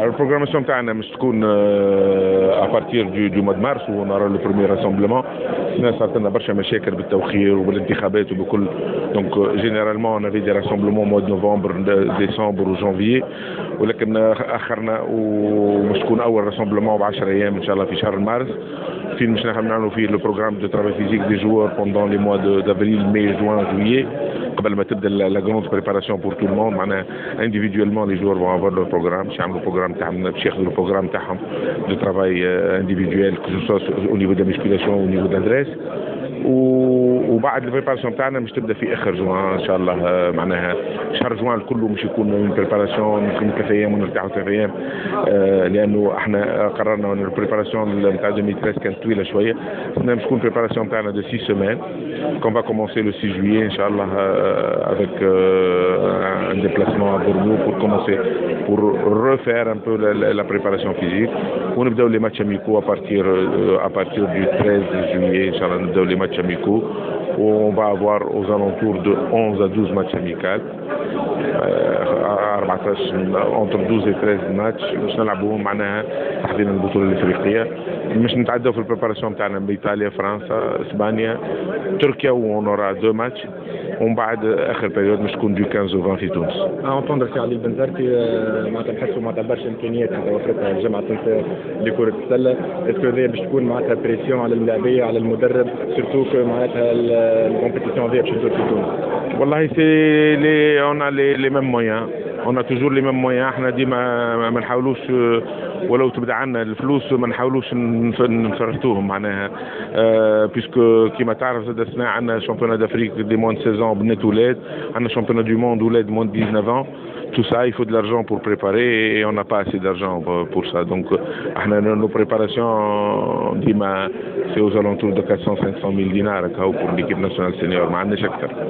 البروغراماسيون تاعنا مش تكون ابارتير دو مود مارس ونرى لو بروميير راسمبلمون. صارت لنا برشا مشاكل بالتوخير وبالانتخابات وبكل. دونك جينيرالمون اون افي دي راسمبلمون مود نوفمبر ديسمبر وجانفيي، ولكن اخرنا ومش تكون اول راسمبلمون ب10 ايام ان شاء الله في شهر مارس، فين مش نعملوا فيه لو بروغرام دو ترافاي فيزيك دي جوار بوندون لي موا دافريل مي جوان جويي، قبل ما تبدا لا غروند بريباراسيون بور تو الموند. معناها انديفيدويلمون لي جوار فون افوار لو بروغرام، باش يعملوا بروغرام تاعهم، باش ياخذوا البروغرام تاعهم دو ترافاي انديفيدويل كو سوا او نيفو دو ميسكيلاسيون او نيفو دادريس. وبعد البريباراسيون تاعنا مش تبدا في اخر جوان ان شاء الله. معناها شهر جوان كله مش يكون من بريباراسيون يمكن 3 ايام ونرتاحوا 3 ايام، لانه احنا قررنا ان البريباراسيون نتاع 2013 كانت طويله شويه. مش تكون بريباراسيون تاعنا دو 6 سيمين كون فا كومونسي لو 6 جويي ان شاء الله avec un déplacement à Bordeaux pour commencer pour refaire un peu la préparation physique. ونبداو les matchs amicaux à partir du 13 juillet ان شاء الله نبداو les matchs amicaux. On va avoir aux alentours de 11 à 12 matchs amicaux, entre 12 et 13 matchs باش نلعبوهم معناها تحديدا البطوله الافريقيه. مش نتعداو في البريباراسيون تاعنا بايطاليا فرنسا اسبانيا تركيا وون اورا 2 ماتش، ومن بعد اخر بيريود مش تكون دو 15 و 20 في تونس. اونتوندر سي علي البنزرتي معناتها نحسوا معناتها برشا امكانيات توفرتها الجامعه التونسيه لكره السله، اسكو هذه باش تكون معناتها بريسيون على اللاعبيه على المدرب سيرتو معناتها الكومبيتيسيون هذه باش تدور في تونس؟ والله سي لي اون ا لي ميم مويان، اون ا توجور لي ميم مويان. احنا ديما ما نحاولوش ولو تبدا عنا الفلوس ما نحاولوش نفرطوهم معناها، بيسكو كيما تعرف زاد السنه عندنا شامبيونات دافريك دي موان 16 بنات ولاد، عندنا شامبيونات دو موند ولاد موان 19 ans. Tout ça, il faut de l'argent pour préparer et on n'a pas assez d'argent pour ça. Donc, nos préparations, c'est aux alentours de 400-500 000 dinars pour l'équipe nationale senior.